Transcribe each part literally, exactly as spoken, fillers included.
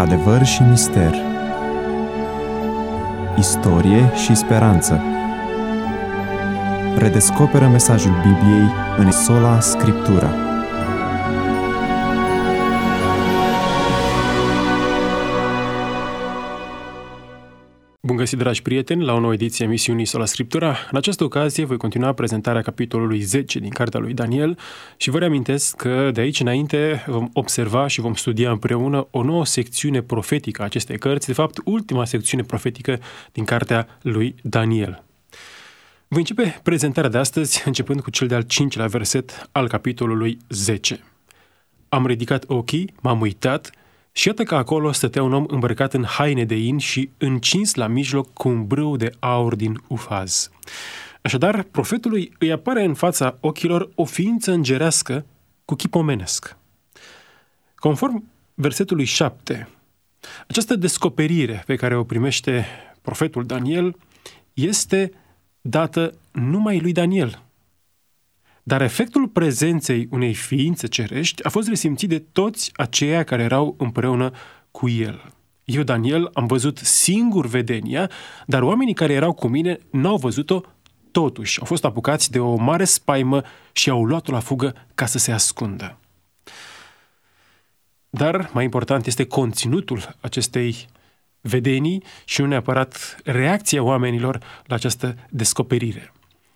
Adevăr și mister, istorie și speranță. Redescoperă mesajul Bibliei în sola Scriptura. Bun găsit, dragi prieteni, la o nouă ediție a emisiunii Sola Scriptura. În această ocazie voi continua prezentarea capitolului zece din cartea lui Daniel și vă reamintesc că de aici înainte vom observa și vom studia împreună o nouă secțiune profetică a acestei cărți, de fapt ultima secțiune profetică din cartea lui Daniel. Voi începe prezentarea de astăzi începând cu cel de-al cincilea verset al capitolului zece. Am ridicat ochii, m-am uitat și iată că acolo stătea un om îmbrăcat în haine de in și încins la mijloc cu un brâu de aur din Ufaz. Așadar, profetului îi apare în fața ochilor o ființă îngerească cu chip omenesc. Conform versetului șapte, această descoperire pe care o primește profetul Daniel este dată numai lui Daniel. Dar efectul prezenței unei ființe cerești a fost resimțit de toți aceia care erau împreună cu el. Eu, Daniel, am văzut singur vedenia, dar oamenii care erau cu mine n-au văzut-o totuși. Au fost apucați de o mare spaimă și au luat-o la fugă ca să se ascundă. Dar mai important este conținutul acestei vedenii și nu neapărat reacția oamenilor la această descoperire.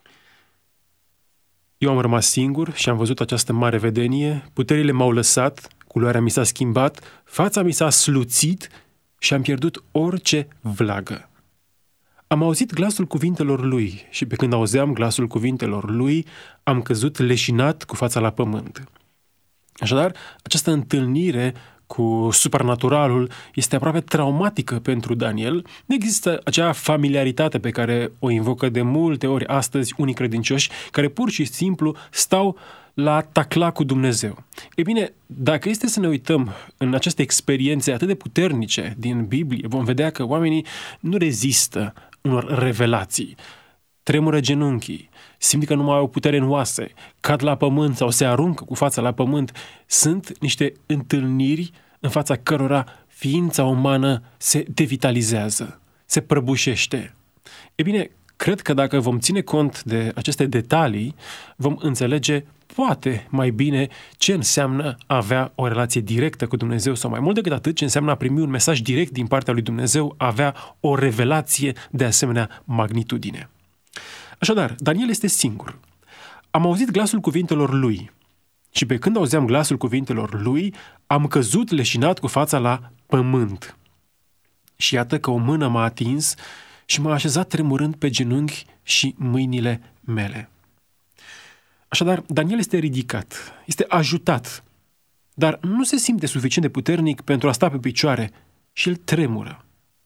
Eu am rămas singur și am văzut această mare vedenie, puterile m-au lăsat, culoarea mi s-a schimbat, fața mi s-a sluțit și am pierdut orice vlagă. Am auzit glasul cuvintelor lui și pe când auzeam glasul cuvintelor lui, am căzut leșinat cu fața la pământ. Așadar, această întâlnire cu supranaturalul este aproape traumatică pentru Daniel. Nu există acea familiaritate pe care o invocă de multe ori astăzi unii credincioși care pur și simplu stau la tacla cu Dumnezeu. Ei bine, dacă este să ne uităm în aceste experiențe atât de puternice din Biblie, vom vedea că oamenii nu rezistă unor revelații. Tremură genunchii, simt că nu mai au putere în oase, cad la pământ sau se aruncă cu fața la pământ. Sunt niște întâlniri în fața cărora ființa umană se devitalizează, se prăbușește. E bine, cred că dacă vom ține cont de aceste detalii, vom înțelege poate mai bine ce înseamnă a avea o relație directă cu Dumnezeu sau mai mult decât atât, ce înseamnă a primi un mesaj direct din partea lui Dumnezeu, a avea o revelație de asemenea magnitudine. Așadar, Daniel este singur. Am auzit glasul cuvintelor lui și pe când auzeam glasul cuvintelor lui, am căzut leșinat cu fața la pământ. Și iată că o mână m-a atins și m-a așezat tremurând pe genunchi și mâinile mele. Așadar, Daniel este ridicat, este ajutat, dar nu se simte suficient de puternic pentru a sta pe picioare și el tremură.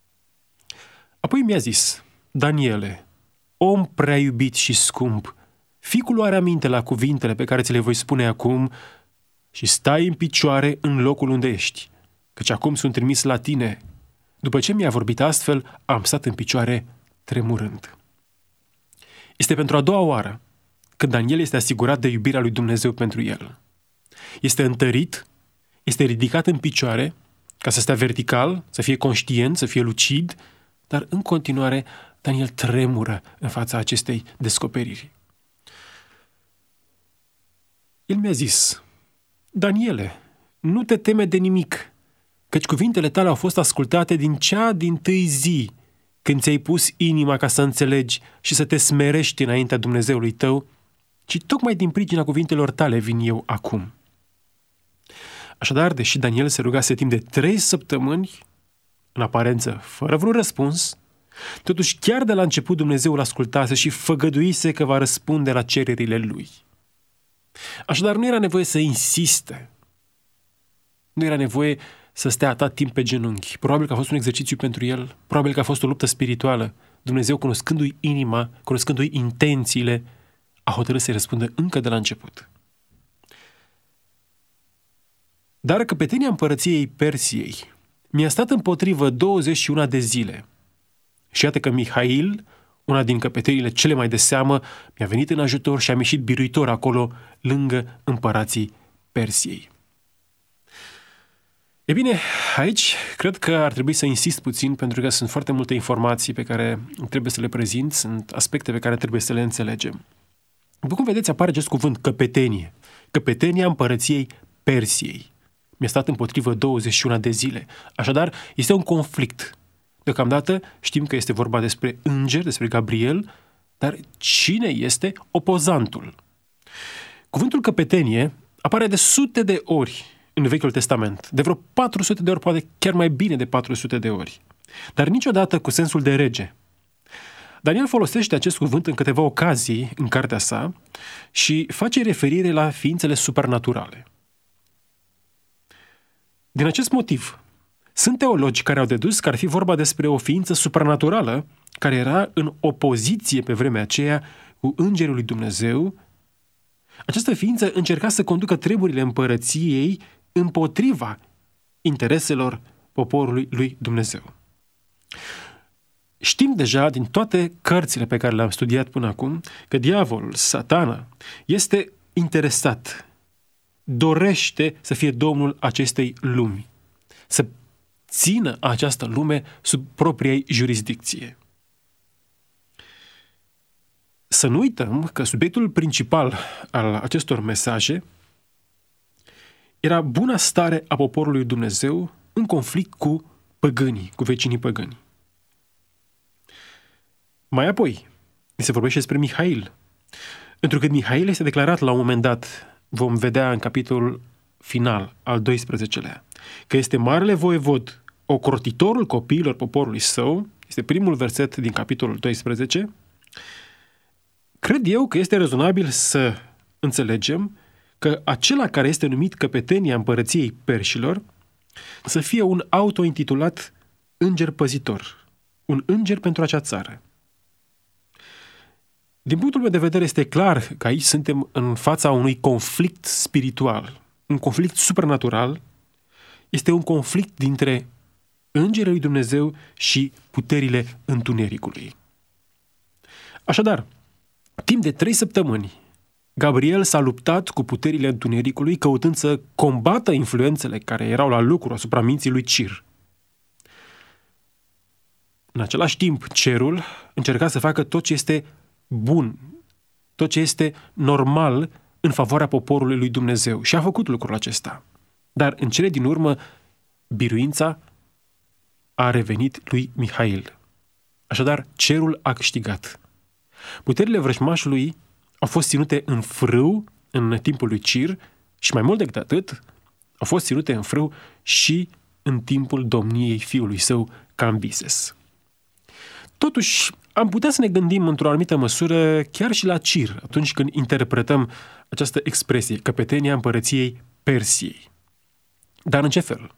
Apoi mi-a zis: Daniele, om prea iubit și scump, fii cu luarea minte la cuvintele pe care ți le voi spune acum și stai în picioare în locul unde ești, căci acum sunt trimis la tine. După ce mi-a vorbit astfel, am stat în picioare tremurând. Este pentru a doua oară când Daniel este asigurat de iubirea lui Dumnezeu pentru el. Este întărit, este ridicat în picioare ca să stea vertical, să fie conștient, să fie lucid, dar în continuare Daniel tremură în fața acestei descoperiri. El mi-a zis: Daniele, nu te teme de nimic, căci cuvintele tale au fost ascultate din cea dintâi zi, când ți-ai pus inima ca să înțelegi și să te smerești înaintea Dumnezeului tău, ci tocmai din pricina cuvintelor tale vin eu acum. Așadar, deși Daniel se rugase timp de trei săptămâni, în aparență fără vreun răspuns, totuși chiar de la început Dumnezeu îl ascultase și făgăduise că va răspunde la cererile lui. Așadar, nu era nevoie să insiste. Nu era nevoie să stea atât timp pe genunchi. Probabil că a fost un exercițiu pentru el, probabil că a fost o luptă spirituală. Dumnezeu, cunoscându-i inima, cunoscându-i intențiile, a hotărât să-i răspundă încă de la început. Dar căpetenia împărăției Persiei mi-a stat împotrivă douăzeci și unu de zile. Și iată că Mihail, una din căpetenile cele mai de seamă, mi-a venit în ajutor și am ieșit biruitor acolo, lângă împărații Persiei. E bine, aici cred că ar trebui să insist puțin, pentru că sunt foarte multe informații pe care trebuie să le prezint, sunt aspecte pe care trebuie să le înțelegem. După cum vedeți, apare acest cuvânt căpetenie. Căpetenia împărăției Persiei. Mi-a stat împotrivă douăzeci și unu de zile. Așadar, este un conflict. Deocamdată știm că este vorba despre înger, despre Gabriel, dar cine este opozantul? Cuvântul căpetenie apare de sute de ori în Vechiul Testament, de vreo patru sute de ori, poate chiar mai bine de patru sute de ori, dar niciodată cu sensul de rege. Daniel folosește acest cuvânt în câteva ocazii în cartea sa și face referire la ființele supranaturale. Din acest motiv, sunt teologi care au dedus că ar fi vorba despre o ființă supranaturală care era în opoziție pe vremea aceea cu îngerul lui Dumnezeu. Această ființă încerca să conducă treburile împărăției împotriva intereselor poporului lui Dumnezeu. Știm deja din toate cărțile pe care le-am studiat până acum că diavolul, Satana, este interesat, dorește să fie domnul acestei lumi, să țină această lume sub propria ei jurisdicție. Să nu uităm că subiectul principal al acestor mesaje era buna stare a poporului Dumnezeu în conflict cu păgânii, cu vecinii păgâni. Mai apoi, se vorbește despre Mihail. Întrucât Mihail este declarat la un moment dat, vom vedea în capitolul final, al doisprezecelea, că este marele voievod, ocrotitorul copiilor poporului său, este primul verset din capitolul doisprezece, cred eu că este rezonabil să înțelegem că acela care este numit căpetenia împărăției perșilor să fie un auto-intitulat înger păzitor, un înger pentru acea țară. Din punctul meu de vedere este clar că aici suntem în fața unui conflict spiritual, un conflict supranatural, este un conflict dintre îngerii lui Dumnezeu și puterile întunericului. Așadar, timp de trei săptămâni, Gabriel s-a luptat cu puterile întunericului, căutând să combată influențele care erau la lucru asupra minții lui Cir. În același timp, cerul încerca să facă tot ce este bun, tot ce este normal în favoarea poporului lui Dumnezeu și a făcut lucrul acesta. Dar în cele din urmă, biruința a revenit lui Mihail. Așadar, cerul a câștigat. Puterile vrăjmașului au fost ținute în frâu în timpul lui Cir și mai mult decât atât, au fost ținute în frâu și în timpul domniei fiului său, Cambises. Totuși, am putea să ne gândim într-o anumită măsură chiar și la Cir, atunci când interpretăm această expresie, căpetenia împărăției Persiei. Dar în ce fel?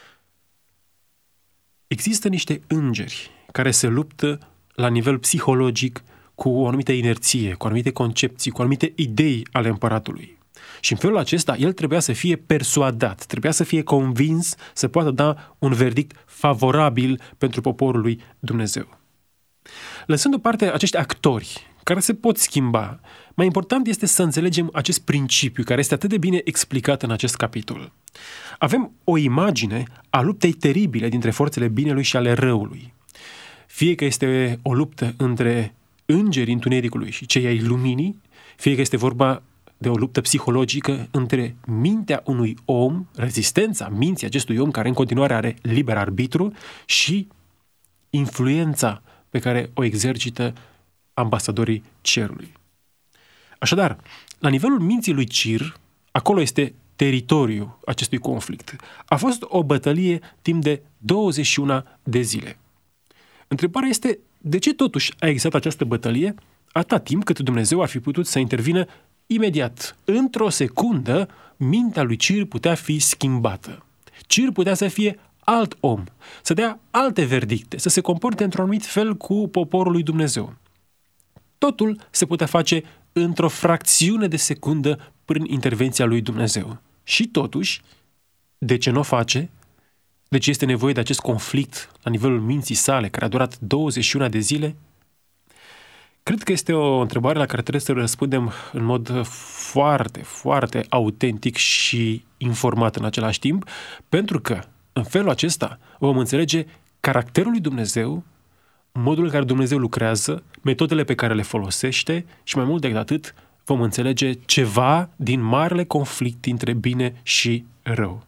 Există niște îngeri care se luptă la nivel psihologic cu o anumită inerție, cu anumite concepții, cu anumite idei ale împăratului. Și în felul acesta, el trebuia să fie persuadat, trebuia să fie convins să poată da un verdict favorabil pentru poporul lui Dumnezeu. Lăsând deoparte acești actori care se pot schimba, mai important este să înțelegem acest principiu care este atât de bine explicat în acest capitol. Avem o imagine a luptei teribile dintre forțele binelui și ale răului. Fie că este o luptă între îngerii întunericului și cei ai luminii, fie că este vorba de o luptă psihologică între mintea unui om, rezistența minții acestui om care în continuare are liber arbitru și influența pe care o exercită ambasadorii cerului. Așadar, la nivelul minții lui Cir, acolo este teritoriul acestui conflict. A fost o bătălie timp de douăzeci și unu de zile. Întrebarea este, de ce totuși a existat această bătălie atâta timp cât Dumnezeu ar fi putut să intervină imediat? Într-o secundă, mintea lui Cir putea fi schimbată. Cir putea să fie alt om, să dea alte verdicte, să se comporte într-un anumit fel cu poporul lui Dumnezeu. Totul se putea face într-o fracțiune de secundă prin intervenția lui Dumnezeu. Și totuși, de ce nu o face? De ce este nevoie de acest conflict la nivelul minții sale, care a durat douăzeci și unu de zile? Cred că este o întrebare la care trebuie să răspundem în mod foarte, foarte autentic și informat în același timp, pentru că În felul acesta vom înțelege caracterul lui Dumnezeu, modul în care Dumnezeu lucrează, metodele pe care le folosește și mai mult decât atât vom înțelege ceva din marele conflict între bine și rău.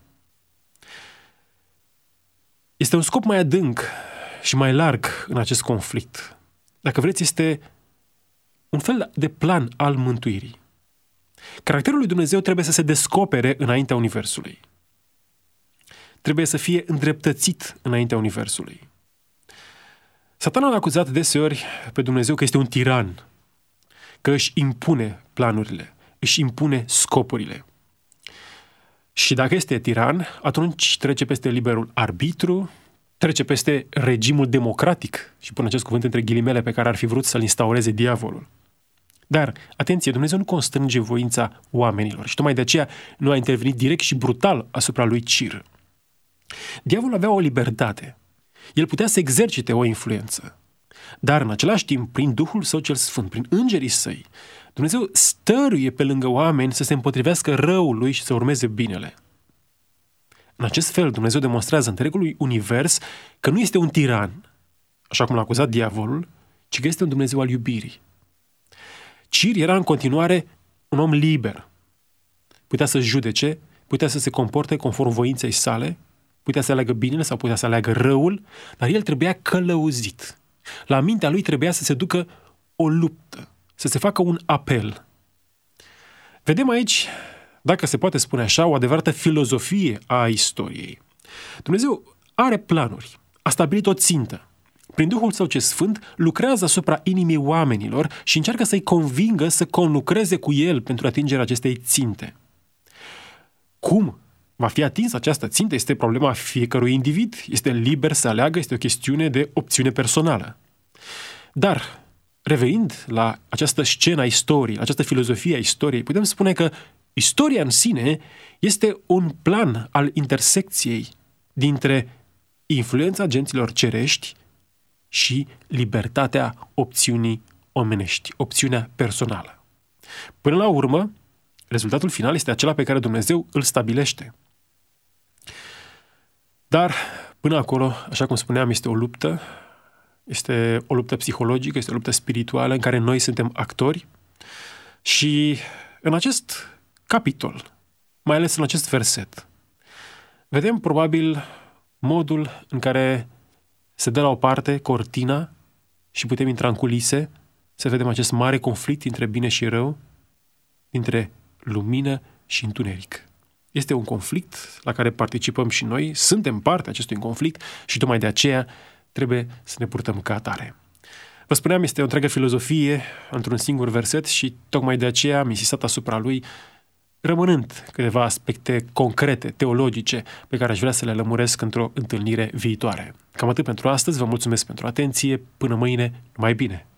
Este un scop mai adânc și mai larg în acest conflict. Dacă vreți, este un fel de plan al mântuirii. Caracterul lui Dumnezeu trebuie să se descopere înaintea Universului. Trebuie să fie îndreptățit înaintea Universului. Satan a acuzat deseori pe Dumnezeu că este un tiran, că își impune planurile, își impune scopurile. Și dacă este tiran, atunci trece peste liberul arbitru, trece peste regimul democratic, și pun acest cuvânt între ghilimele, pe care ar fi vrut să-l instaureze diavolul. Dar, atenție, Dumnezeu nu constrânge voința oamenilor și tocmai de aceea nu a intervenit direct și brutal asupra lui Cir. Diavolul avea o libertate. El putea să exercite o influență. Dar, în același timp, prin Duhul Său cel Sfânt, prin îngerii Săi, Dumnezeu stăruie pe lângă oameni să se împotrivească răului și să urmeze binele. În acest fel, Dumnezeu demonstrează întregului univers că nu este un tiran, așa cum l-a acuzat diavolul, ci că este un Dumnezeu al iubirii. Cir era în continuare un om liber. Putea să judece, putea să se comporte conform voinței sale, putea să aleagă binele sau putea să aleagă răul, dar el trebuia călăuzit. La mintea lui trebuia să se ducă o luptă, să se facă un apel. Vedem aici, dacă se poate spune așa, o adevărată filozofie a istoriei. Dumnezeu are planuri, a stabilit o țintă. Prin Duhul Său cel Sfânt lucrează asupra inimii oamenilor și încearcă să-i convingă să conlucreze cu El pentru atingerea acestei ținte. Cum va fi atinsă această țintă este problema fiecărui individ, este liber să aleagă, este o chestiune de opțiune personală. Dar, revenind la această scenă a istoriei, la această filozofie a istoriei, putem spune că istoria în sine este un plan al intersecției dintre influența agenților cerești și libertatea opțiunii omenești, opțiunea personală. Până la urmă, rezultatul final este acela pe care Dumnezeu îl stabilește. Dar, până acolo, așa cum spuneam, este o luptă, este o luptă psihologică, este o luptă spirituală în care noi suntem actori și în acest capitol, mai ales în acest verset, vedem probabil modul în care se dă la o parte cortina și putem intra în culise să vedem acest mare conflict între bine și rău, între lumină și întuneric. Este un conflict la care participăm și noi, suntem parte a acestui conflict și tocmai de aceea trebuie să ne purtăm ca atare. Vă spuneam, este o întreagă filozofie într-un singur verset și tocmai de aceea am insistat asupra lui, rămânând câteva aspecte concrete, teologice, pe care aș vrea să le lămuresc într-o întâlnire viitoare. Cam atât pentru astăzi, vă mulțumesc pentru atenție, până mâine, numai bine!